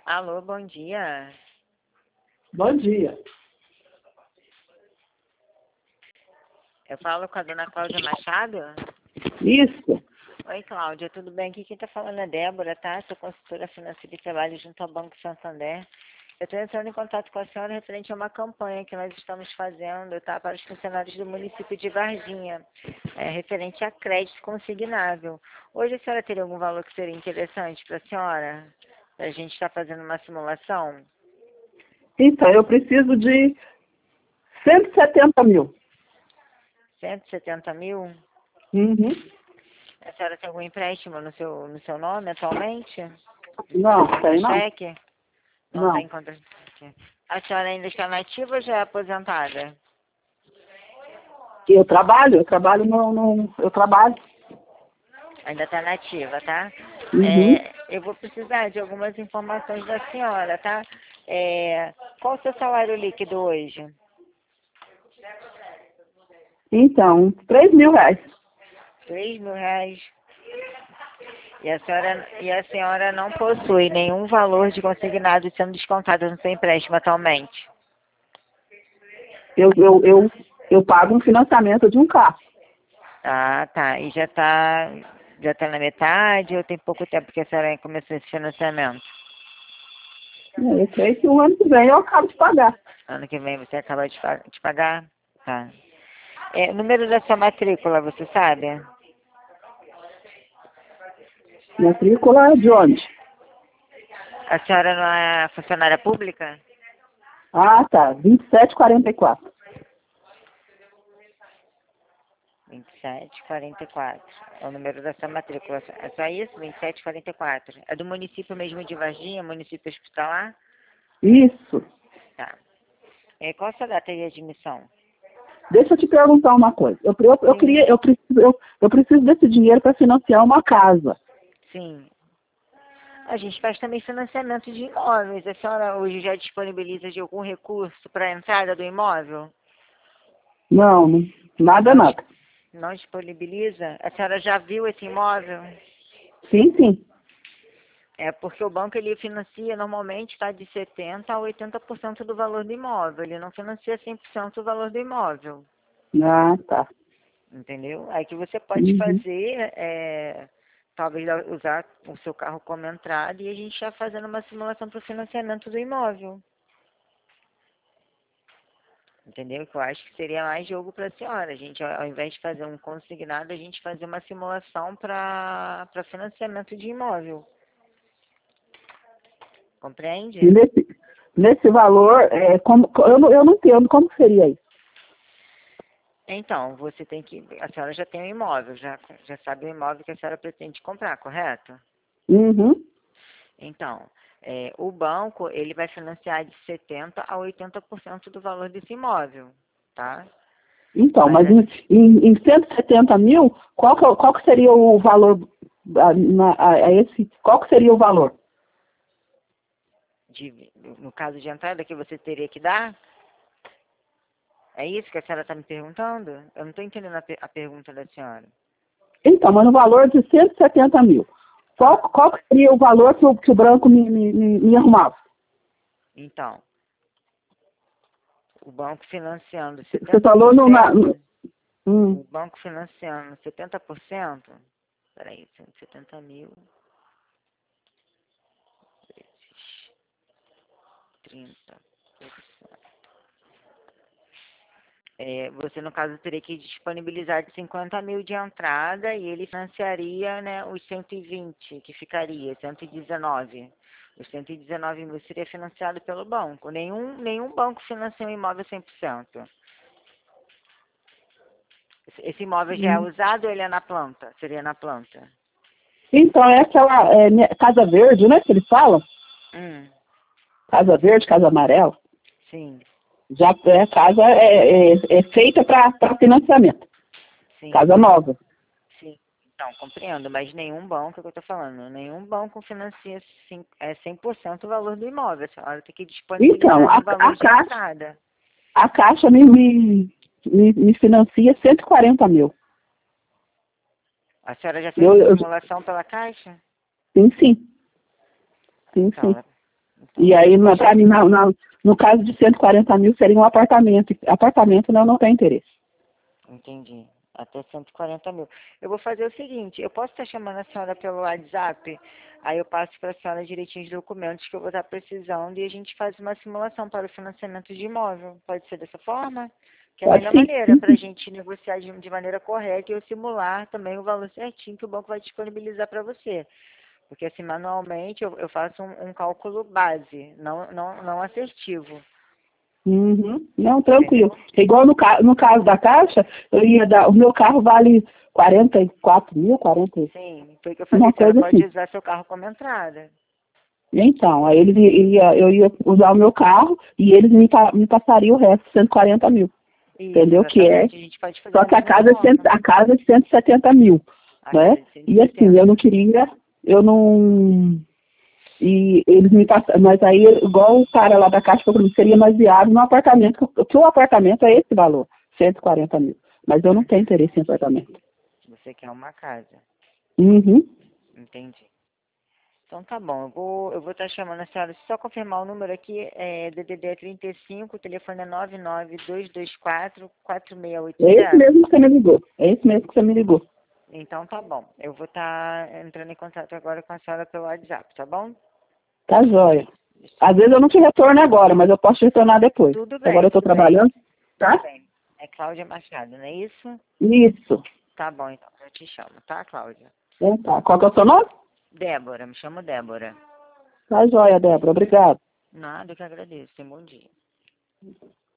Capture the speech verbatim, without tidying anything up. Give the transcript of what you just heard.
Alô, bom dia. Bom dia. Eu falo com a dona Cláudia Machado? Isso. Oi, Cláudia, tudo bem? Aqui quem está falando é Débora, tá? Sou consultora financeira e trabalho junto ao Banco Santander. Eu estou entrando em contato com a senhora referente a uma campanha que nós estamos fazendo, tá? Para os funcionários do município de Varginha, é, referente a crédito consignável. Hoje a senhora teria algum valor que seria interessante para a senhora? Para a gente estar fazendo uma simulação? Então, eu preciso de cento e setenta mil. cento e setenta mil? Uhum. A senhora tem algum empréstimo no seu, no seu nome atualmente? Não, tem não. Cheque? Não Não. tem conta. A senhora ainda está nativa ou já é aposentada? Eu trabalho, eu trabalho no, no eu trabalho. Ainda está nativa, tá? Uhum. É, eu vou precisar de algumas informações da senhora, tá? É, qual o seu salário líquido hoje? Então, três mil reais. Três mil reais. E a senhora, e a senhora não possui nenhum valor de consignado sendo descontado no seu empréstimo atualmente? Eu, eu, eu, eu pago um financiamento de um carro. Ah, tá. E já está já tá na metade ou tem pouco tempo que a senhora começou esse financiamento? Eu creio que o ano que vem eu acabo de pagar. Ano que vem você acaba de, pa- de pagar? Tá. É, o número da sua matrícula, você sabe? Matrícula de onde? A senhora não é funcionária pública? Ah, tá. vinte e sete quarenta e quatro. vinte e sete quarenta e quatro. É o número da sua matrícula. É só isso? vinte e sete quarenta e quatro. É do município mesmo de Varginha, município hospitalar? Isso. Tá. É, qual a sua data de admissão? Deixa eu te perguntar uma coisa. Eu, eu, eu, Sim. queria, eu, preciso, eu, eu preciso desse dinheiro para financiar uma casa. Sim. A gente faz também financiamento de imóveis. A senhora hoje já disponibiliza de algum recurso para a entrada do imóvel? Não, não- nada, Não, dis- nada. não disponibiliza? A senhora já viu esse imóvel? Sim, sim. É porque o banco ele financia normalmente tá, de setenta por cento a oitenta por cento do valor do imóvel. Ele não financia cem por cento do valor do imóvel. Ah, tá. Entendeu? Aí que você pode Uhum. fazer, é, talvez usar o seu carro como entrada e a gente já fazendo uma simulação para o financiamento do imóvel. Entendeu? Que eu acho que seria mais jogo para a senhora. A gente, ao ao invés de fazer um consignado, a gente fazer uma simulação para para financiamento de imóvel. E Compreende? nesse, nesse valor, é, como, eu, não, eu não entendo como seria isso. Então, você tem que. A senhora já tem um imóvel, já, já sabe o imóvel que a senhora pretende comprar, correto? Uhum. Então, é, o banco ele vai financiar de setenta por cento a oitenta por cento do valor desse imóvel, tá? Então, Mas mas em, em, em cento e setenta mil, qual que, é o- qual que seria o valor a, na, a, a esse, qual que seria o valor? de, no caso de entrada que você teria que dar, é isso que a senhora está me perguntando? Eu não estou entendendo a, per- a pergunta da senhora. Então, mas no valor de cento e setenta mil, qual, Ah, qual que seria o valor que o, que o banco me, me, me, me arrumava? então, o banco financiando Você setenta por falou no... Na, no cento, hum, o banco financiando setenta por cento, peraí, cento e setenta mil, vezes trinta por cento. É, você, no caso, teria que disponibilizar de cinquenta mil de entrada e ele financiaria, né, os cento e vinte, que ficaria, cento e dezenove. Os cento e dezenove mil seria financiado pelo banco. Nenhum, nenhum banco financia um imóvel cem por cento. Esse esse imóvel já é hum. usado ou ele é na planta? Seria na planta? Então, é aquela é, né, Casa Verde, né, que eles falam? Hum, Casa Verde, Casa Amarela. sim, Já é casa é, é, é feita para financiamento. sim, Casa nova. sim. Não, compreendo, mas nenhum banco, é o que eu estou falando, nenhum banco financia cem, é, cem por cento o valor do imóvel. A senhora tem que Então, disponibilizar a, de um valor a, de Caixa, entrada. a Caixa me, me, me, me financia cento e quarenta mil. A senhora já fez Eu, essa eu, simulação pela Caixa? sim, sim. Sim, Então, sim. ela, Então, E aí, para mim, na, na, no caso de cento e quarenta mil, seria um apartamento. Apartamento não, não tem interesse. entendi. Até cento e quarenta mil. Eu vou fazer o seguinte, eu posso estar chamando a senhora pelo WhatsApp, aí eu passo para a senhora direitinho os documentos que eu vou estar precisando e a gente faz uma simulação para o financiamento de imóvel. Pode ser dessa forma? Que é a Pode melhor sim. maneira para a gente negociar de, de maneira correta e eu simular também o valor certinho que o banco vai disponibilizar para você. Porque assim, manualmente eu, eu faço um, um cálculo base, não, não, não assertivo. Uhum. Não, tranquilo. Entendeu? É igual no, ca no caso da Caixa, eu ia dar, o meu carro vale quarenta e quatro mil, quarenta, Sim, foi o que eu falei, uma a senhora coisa pode assim. usar seu carro como entrada. Então, aí eles ia, eu ia usar o meu carro e eles me, pa- me passariam o resto, cento e quarenta mil. Isso, Entendeu? Que é, exatamente. A gente pode fazer só da que a mesma casa é, cento, forma. a casa é cento e setenta mil, A né? casa de cento e E assim, eu setenta. não queria, eu não. E eles me passaram, mas aí, igual o cara lá da Caixa falou, seria mais viável no apartamento, porque o apartamento é esse valor, cento e quarenta mil. Mas eu não tenho Uhum. interesse em apartamento. Você quer uma casa. Uhum. Entendi. Então tá bom, eu vou eu vou estar chamando a senhora, só confirmar o número aqui, é D D D trinta e cinco, o telefone é nove nove dois dois quatro, quatro seis oito É esse zero. mesmo que você me ligou. É esse mesmo que você me ligou. Então tá bom, eu vou estar entrando em contato agora com a senhora pelo WhatsApp, tá bom? Tá joia. Às vezes eu não te retorno agora, mas eu posso te retornar depois. Tudo Agora bem, eu tô tudo bem, trabalhando, tudo tá? bem. É Cláudia Machado, não é isso? Isso. Tá bom, então, eu te chamo, tá, Cláudia? Então tá. Qual que é o seu nome? Débora, me chamo Débora. Tá joia, Débora. Obrigado. Nada, eu que agradeço, tenha um bom dia.